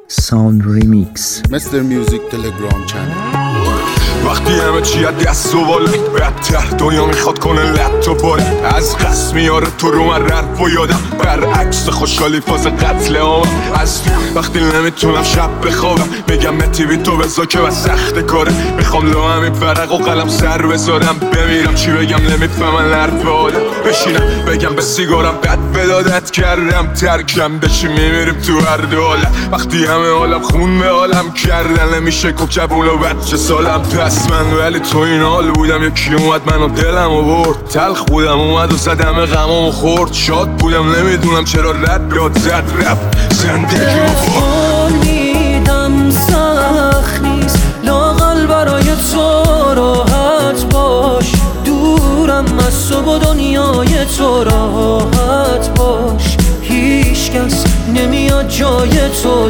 Sound Remix. Mr. Music Telegram channel. وقتی همه چی از دست و بالا بدتر دنیا میخواد کنه لط و باره از قصد میاره تو رو من رد و یادم برعکس خوشحالی فاز قتل آمم از تو وقتی نمیتونم شب بخوابم میگم متیبی تو بزا که بس سخت کاره میخوام لو همین فرق و قلم سر بذارم بمیرم چی بگم نمیفهمن لرد به آدم بشینم بگم به سیگارم بد بدادت کردم ترکم بشی میمیریم تو هر دو حالم وقتی همه حالم خون به حالم کردن نمیشه کوکبون و بچه سالم پس من ولی تو این حال بودم یکی اومد منو دلم و برد تلخ بودم اومد و زدم غمامو خورد شاد بودم نمیدونم چرا رد یاد زد رب زندگی قول میدم سخت نیست لااقل برای تو راحت باش دورم از تو و دنیای تو راحت باش هیچ کس نمیاد جای تو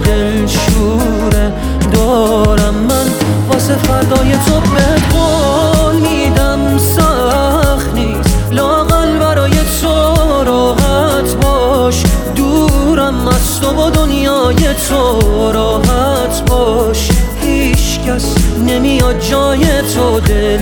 دلشوره دارم من واسه فردای تو بهت قول میدم سخت نیست لااقل برای تو راحت باش دورم از تو و دنیای تو راحت باش هیچ کس نمیاد جای تو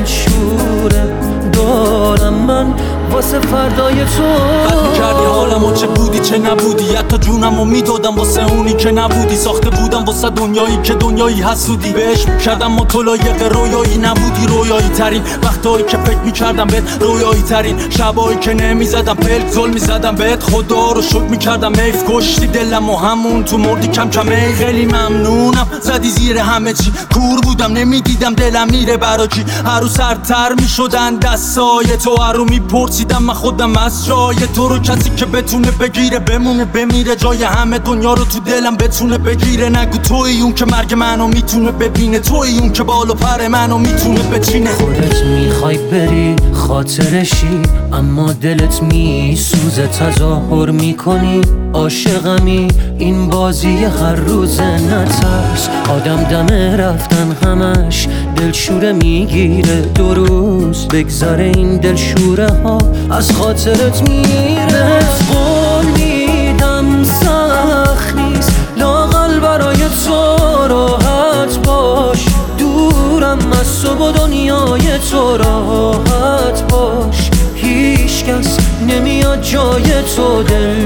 دلشوره دارم من واسه فردای تو بد میکردی حالمو چه بودی چه نبودی حتی جونمو میدادم واسه اونی که نبودی ساخته بودم واسه دنیایی که دنیایی حسودی بهش میکردم مطلایق رویایی نبودی رویایی ترین وقتایی که فکر میکردم بهت رویایی ترین شبایی که نمیزدم پلک زل میزدم بهت خدا رو شکر میکردم حیف کشتی دلم و همون تو مردی کم کم ای خیلی ممنونم زدی زیر همه چی کور بودم نمیدیدم دلم میره برا کی هر رو سرتر میشدن دستای تو هر رو میپرسیدم من خودم از جای تو رو کسی که بتونه بگیره بمونه بمیره جای همه دنیا رو تو دلم بتونه بگیره نگو توی اون که مرگ منو میتونه ببینه توی اون که بال و پر منو میتونه بچینه خودت میخوای بری خاطرشی اما دلت میسوزه تظاهر میکنی عاشقمی این بازی هر روزه نترس آدم دمه رفتن همش دلشوره میگیره دو روز بگذره این دلشوره ها از خاطرت میره قول میدم سخت نیست لااقل برای تو راحت باش دورم از تو و دنیای تو راحت باش هیچ کس نمیاد جای تو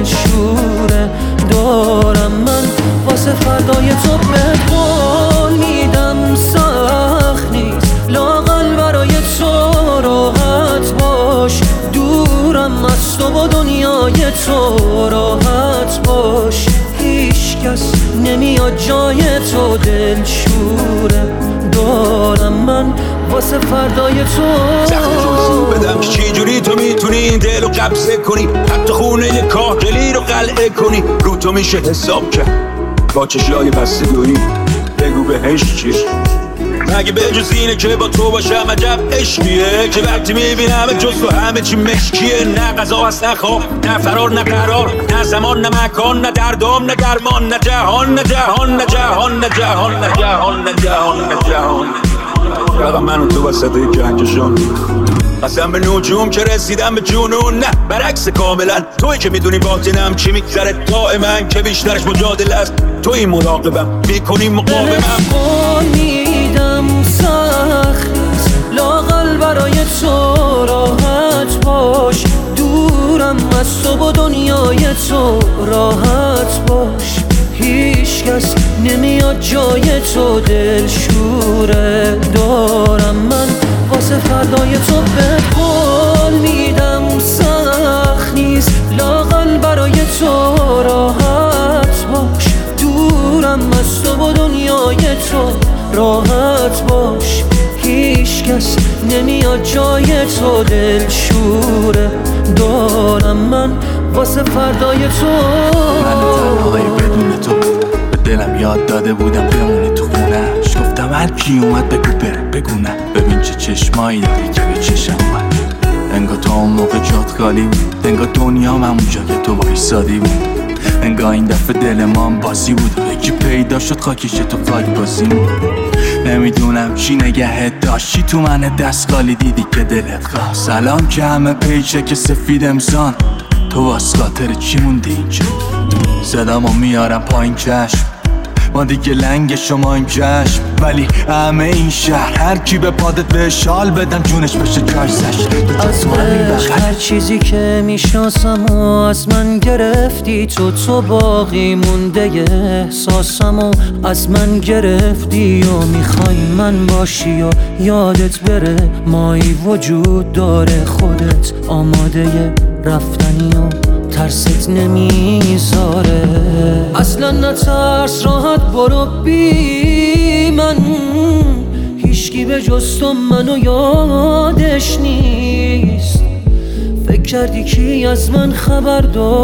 دلشوره دارم من واسه فردای تو بهت قول میدم سخت نیست لااقل برای تو راحت باش دورم از تو و دنیای تو راحت باش هیچ کس نمیاد جای تو دلشوره دارم من واسه فردای تو زخم بدم که چی جوری تو میتونی این دل رو قبضه کنی حتی خونه کاهگلی رو قلعه کنی رو تو میشه حساب کرد با چشای بسته دوری بگو بهش چیه مگه به جز اینه که با تو باشم عجب عشقیه که وقتی میبینم جز تو همه چی مشکیه نه غذا هست نه خواب نه فرار نه قرار نه زمان نه مکان نه دردام نه درمان نه جهان نه جهان نه جهان نه جهان نه جهان نه جهان نه جهان فقط من و تو وسط یک کهکشان قسم به نجوم که رسیدم به جنون نه برعکس کاملا توی که میدونی باطنم چی میگذره دائما که بیشترش مجادله است توی مراقبم میکنی مقاومم قول میدم سخت نیست لااقل برای تو راحت باش دورم از تو و دنیای تو راحت باش هیچ کس نمیاد جای تو دلشوره دارم من واسه فردای تو بهت قول میدم سخت نیست لااقل برای تو راحت باش دورم از تو و دنیای تو راحت باش هیچ کس نمیاد جای تو دلشوره دارم من واسه فردای تو من تنهای بدون تو به دلم یاد داده بودم بمونی تو خونش گفتم هر کی اومد بگو بره بگو نه ببین چه چشمایی داری که به چشم اومد انگار تا اون موقع جات خالی بود انگار دنیام همونجا که تو وایسادی بود انگار این دفعه دل ما هم بازی بود یکی پیدا شد خاکش تو خاک بازی بود نمیدونم چی نگهت داشتی تو من دست خالی دیدی که دلت خواست سلام که همه پیچه که سفید امسان تو واس خاطر چی موندی اینجا صدامو میارم پایین چشم ما دیگه لنگ شما این چشم، ولی همه این شهر هر کی به پادت به شال بدن جونش بشه جایزش. از هر چیزی که میشناسم و از من گرفتی تو باقی مونده احساسم و از من گرفتی و میخوای من باشی و یادت بره مایی وجود داره، خودت آماده رفتنی و ترست نمیذاره. اصلا نترس، راحت برو بی من، هیچکی به جز تو منو یادش نیست. فکر کردی کی از من خبر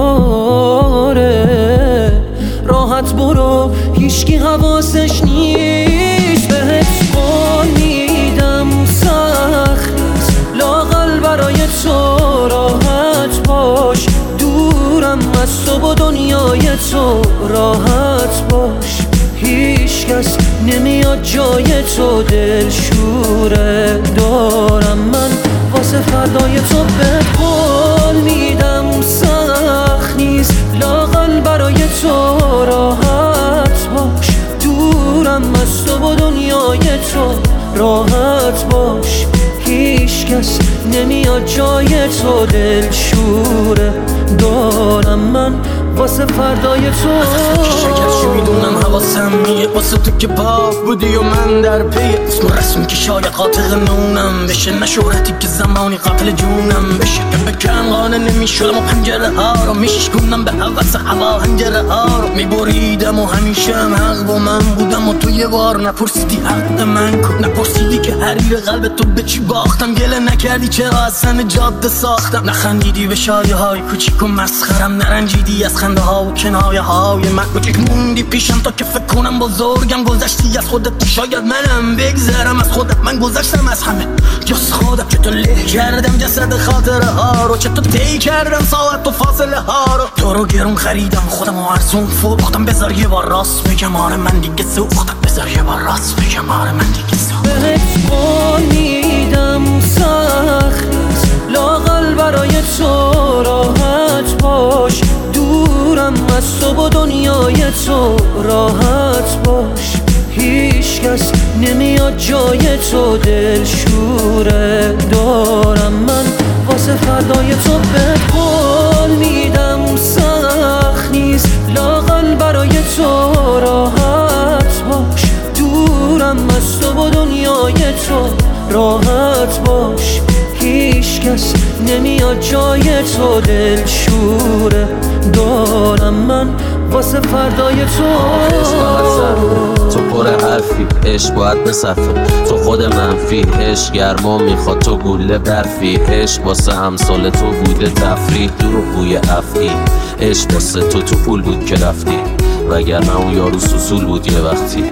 داره؟ راحت برو، هیچکی حواسش نیست. بهت قول میدم سخت نیست، لااقل برای تو راحت باش. دورم از تو و دنیای تو راحت باش. هیچ کس نمیاد جای تو، دلشوره دارم من واسه فردای تو. بهت قول میدم سخت نیست، لااقل برای تو راحت باش. دورم از تو و دنیای تو راحت باش. هیچ کس نمیاد جای تو، دلشوره دارم من واسه فردای تو. شکرشی میدونم حواسم میه واسه تو که پاک بودی و من در پی اسم و رسمی که شاید قاطق نونم بشه، نه شهرتی که زمانی قاتل جونم بشه. که بکن قانه نمیشدم و پنجره ها رو میشکنم به حوث هوا هنجره ها رو میبریدم و همیشه هم حق با من بودم و تو یه بار نپرسیدی حق من کن، نپرسیدی که حریر قلب تو به چی باختم، گله نکردی چرا اصلا جاده ساختم، نخندیدی به شایه های کوچیک و مسخرم، نرنجیدی از خنده ها و کنایه های من. کوچیک موندی پیشم تا که فکر کنم بزرگم، گذشتی از خودت شاید منم بگذرم از خودت. من گذشتم از همه جز خودم، چطور له کردم جسد خاطره ها رو، چطور طی کردم ساعت و فاصله ها رو. تو رو گرون خریدم خودم و ارزون فروختم، بذار یه بار راست بگم آره من دیگه سوختم، بذار یه بار راست بگم آره من دیگه سوختم. بهت قول میدم سخت نیست، لااقل برای تو راحت باش. دورم از تو و دنیای تو راحت باش. هیچ کس نمیاد جای تو، دلشوره دارم من واسه فردای تو. بهت قول میدم سخت نیست، لااقل برای تو راحت باش. دورم از تو و دنیای تو راحت باش. هیچ کس نمیاد جای تو، دلشوره دارم من واسه فردای تو. تو پر حرفی، عشق باید بصفه، تو خود منفی، عشق گرما میخواد تو گوله برفی. عشق واسه همسال تو بوده تفریح، دروغ بوی افعی. عشق واسه تو پول بود که رفتی، وگرنه اون یارو سوسول بود یه وقتی.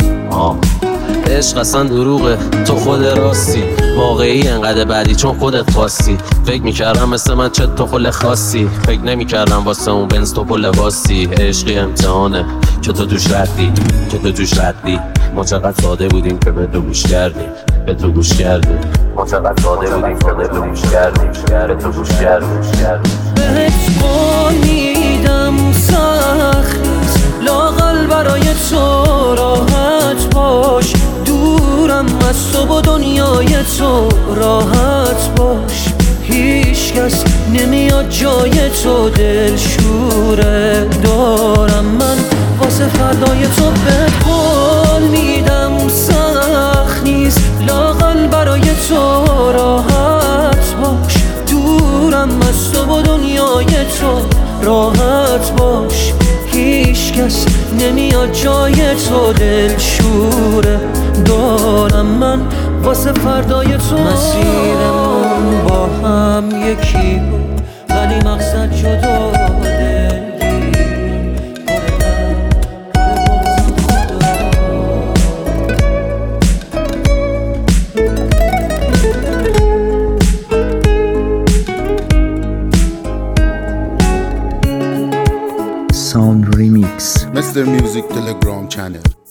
عشق اصلا دروغه، تو خود راستی، واقعی انقدر بعدی چون خودت خواستی. فکر میکردم مثل من چه تو خل خاصی، فکر نمیکردم واسه اون بنز تو پل باسی. عشقی امتحانه که تو توش ردی، که تو توش ردی. ما چقدر ساده بودیم که به تو گوش کردیم، به تو گوش کردیم. ما چقدر ساده بودیم که به تو گوش کردیم، به تو گوش کردیم. بهت قول میدم سخت نیست، لااقل برای تو راحت باش. دورم از تو و دنیای تو راحت باش. هیچ کس نمیاد جای تو، دلشوره دارم من واسه فردای تو. بهت قول میدم سخت نیست، لااقل برای تو راحت باش. دورم از تو و دنیای تو راحت باش. هیچ کس نمیاد جای تو، دلشوره دارم من واسه فردای تو. مسیرمون با هم یکی بود، ولی مقصد جدا. Mr. Music Telegram channel.